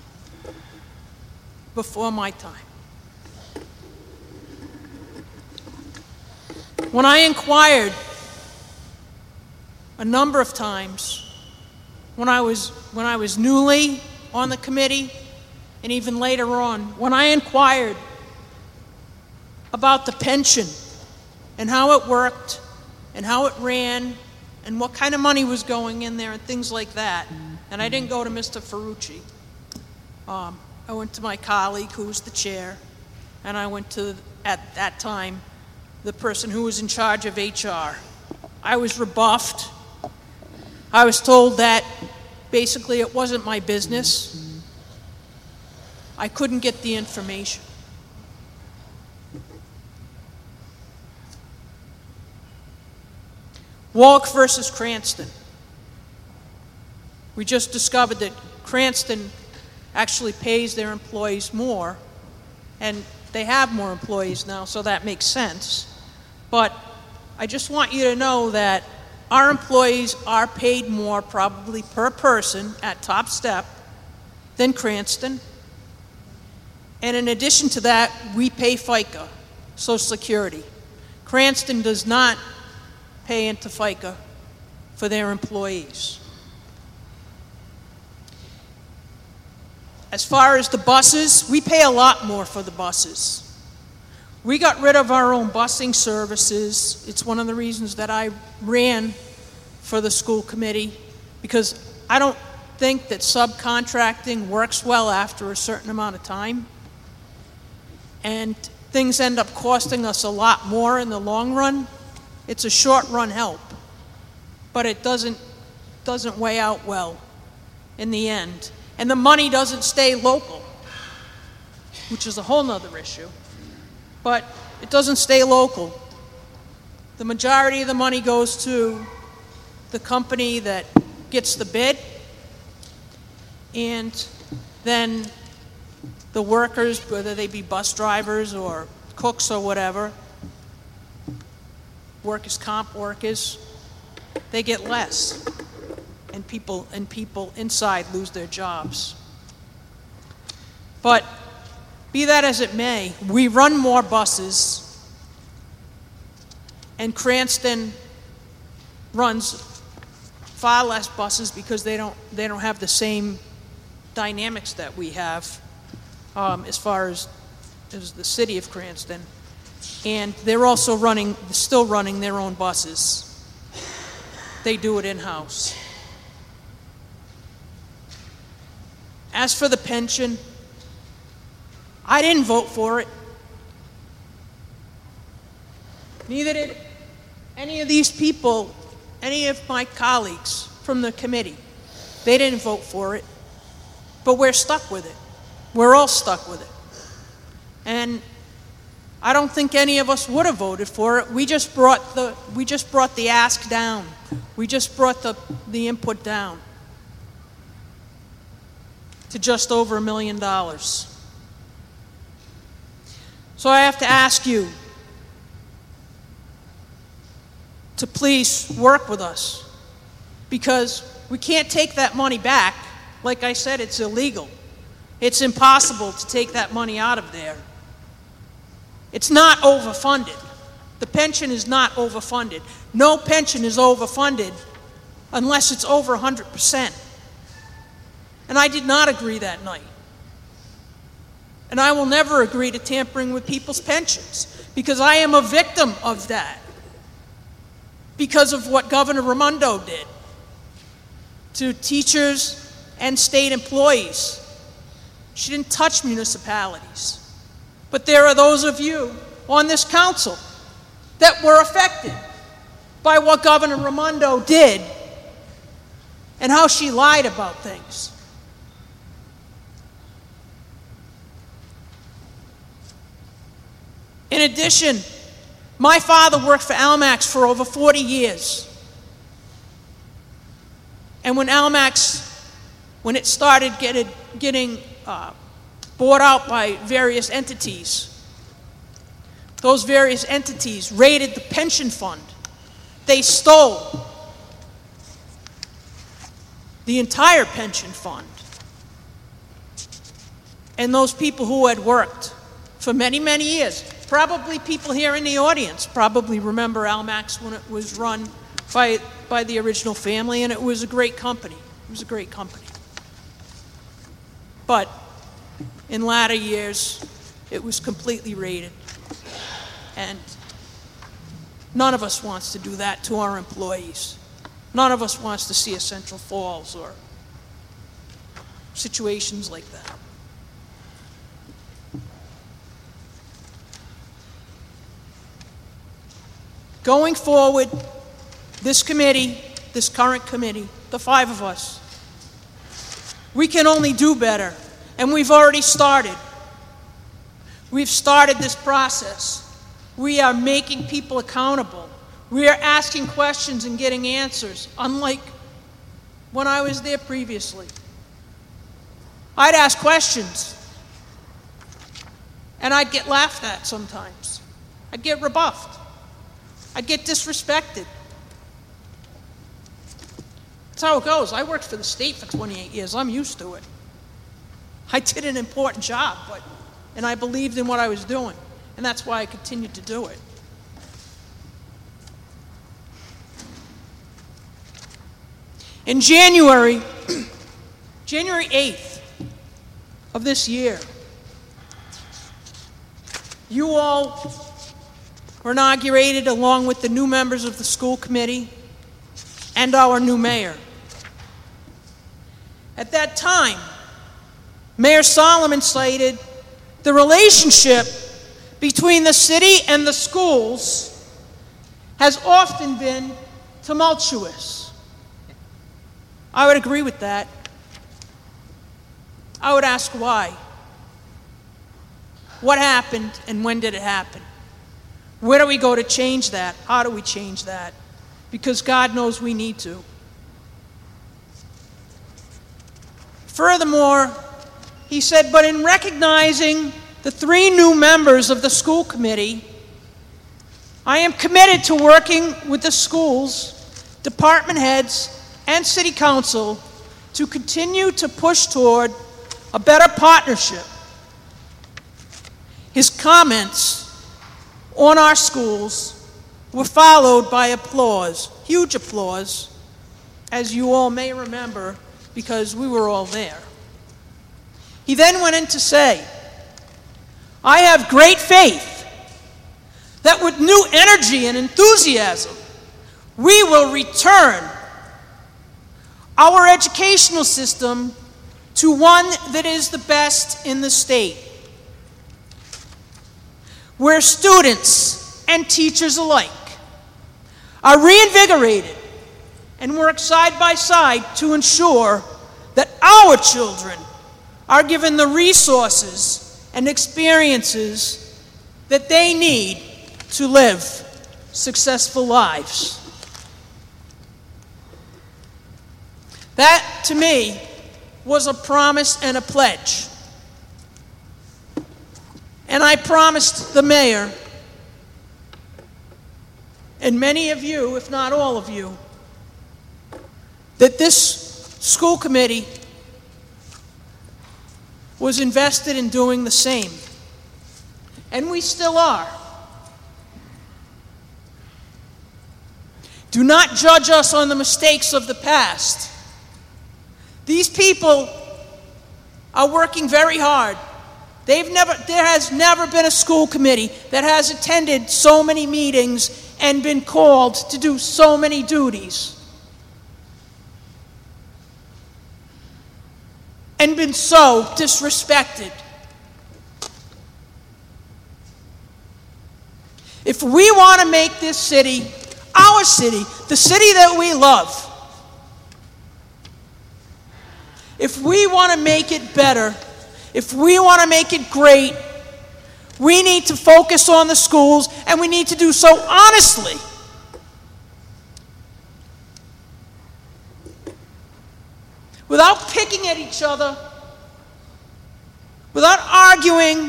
before my time. When I inquired a number of times, when I was, when I was newly on the committee, and even later on, when I inquired about the pension and how it worked and how it ran and what kind of money was going in there and things like that, and I didn't go to Mister Ferrucci. Um, I went to my colleague who was the chair, and I went to, at that time, the person who was in charge of H R. I was rebuffed. I was told that basically it wasn't my business. I couldn't get the information. Warwick versus Cranston. We just discovered that Cranston actually pays their employees more, and they have more employees now, so that makes sense. But I just want you to know that our employees are paid more, probably per person, at top step than Cranston. And in addition to that, we pay FICA, Social Security. Cranston does not pay into FICA for their employees. As far as the buses, we pay a lot more for the buses. We got rid of our own busing services. It's one of the reasons that I ran for the school committee, because I don't think that subcontracting works well after a certain amount of time. And things end up costing us a lot more in the long run. It's a short-run help, but it doesn't, doesn't weigh out well in the end. And the money doesn't stay local, which is a whole nother issue. But it doesn't stay local. The majority of the money goes to the company that gets the bid, and then the workers, whether they be bus drivers or cooks or whatever, workers' comp workers, they get less. And people, and people inside lose their jobs. But be that as it may, we run more buses, and Cranston runs far less buses because they don't, they don't have the same dynamics that we have um, as far as, as the city of Cranston. And they're also running, still running their own buses. They do it in-house. As for the pension, I didn't vote for it. Neither did any of these people, any of my colleagues from the committee. They didn't vote for it. But we're stuck with it. We're all stuck with it. And I don't think any of us would have voted for it. We just brought the, we just brought the ask down. We just brought the, the input down to just over a million dollars. So I have to ask you to please work with us, because we can't take that money back. Like I said, it's illegal. It's impossible to take that money out of there. It's not overfunded. The pension is not overfunded. No pension is overfunded unless it's over one hundred percent. And I did not agree that night. And I will never agree to tampering with people's pensions, because I am a victim of that, because of what Governor Raimondo did to teachers and state employees. She didn't touch municipalities. But there are those of you on this council that were affected by what Governor Raimondo did and how she lied about things. In addition, my father worked for Almax for over forty years. And when Almax, when it started getting, getting uh, bought out by various entities, those various entities raided the pension fund. They stole the entire pension fund. And those people who had worked for many, many years, probably people here in the audience probably remember Almax when it was run by, by the original family, and it was a great company. It was a great company. But in latter years, it was completely raided. And none of us wants to do that to our employees. None of us wants to see a Central Falls or situations like that. Going forward, this committee, this current committee, the five of us, we can only do better, and we've already started. We've started this process. We are making people accountable. We are asking questions and getting answers, unlike when I was there previously. I'd ask questions, and I'd get laughed at sometimes. I'd get rebuffed. I'd get disrespected. That's how it goes. I worked for the state for twenty-eight years. I'm used to it. I did an important job, but, and I believed in what I was doing, and that's why I continued to do it. In January, January eighth of this year, you all were inaugurated along with the new members of the school committee and our new mayor. At that time, Mayor Solomon cited the relationship between the city and the schools has often been tumultuous. I would agree with that. I would ask why. What happened and when did it happen? Where do we go to change that? How do we change that? Because God knows we need to. Furthermore, he said, but in recognizing the three new members of the school committee, I am committed to working with the schools, department heads, and city council to continue to push toward a better partnership. His comments on our schools were followed by applause, huge applause, as you all may remember, because we were all there. He then went in to say, I have great faith that with new energy and enthusiasm, we will return our educational system to one that is the best in the state, where students and teachers alike are reinvigorated and work side by side to ensure that our children are given the resources and experiences that they need to live successful lives. That, to me, was a promise and a pledge. And I promised the mayor, and many of you, if not all of you, that this school committee was invested in doing the same. And we still are. Do not judge us on the mistakes of the past. These people are working very hard. They've never, there has never been a school committee that has attended so many meetings and been called to do so many duties and been so disrespected. If we want to make this city, our city, the city that we love, if we want to make it better, if we want to make it great, we need to focus on the schools, and we need to do so honestly. Without picking at each other, without arguing,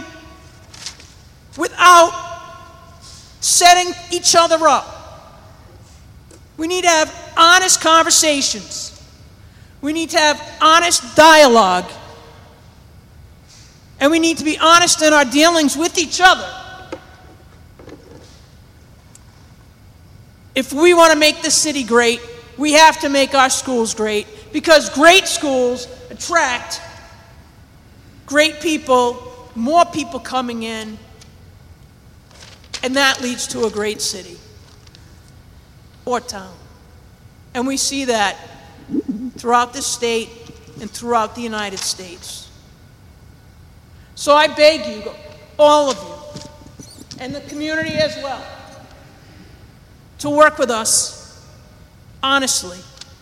without setting each other up. We need to have honest conversations. We need to have honest dialogue. And we need to be honest in our dealings with each other. If we want to make this city great, we have to make our schools great, because great schools attract great people, more people coming in, and that leads to a great city or town. And we see that throughout the state and throughout the United States. So I beg you, all of you, and the community as well, to work with us honestly.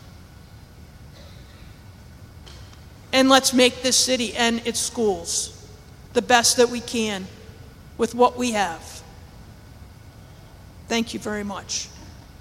And let's make this city and its schools the best that we can with what we have. Thank you very much.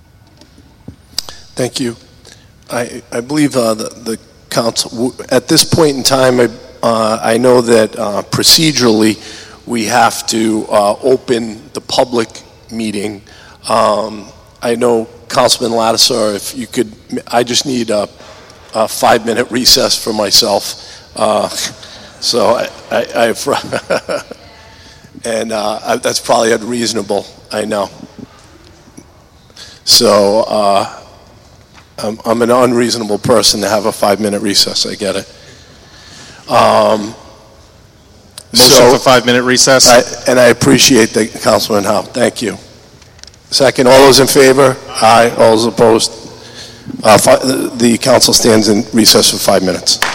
Thank you. I, I believe uh, the, the council, at this point in time, I, uh, I know that uh, procedurally we have to uh, open the public meeting. Um, I know Councilman Lattiser, if you could, I just need a, a five-minute recess for myself. Uh, so I, I, I've, and uh, I, that's probably unreasonable, I know. So uh, I'm, I'm an unreasonable person to have a five-minute recess, I get it. Um, Motion so, for five-minute recess. I, and I appreciate that, Councilman Howe. Thank you. Second, all those in favor? Aye. All those opposed? Uh, fi- the council stands in recess for five minutes.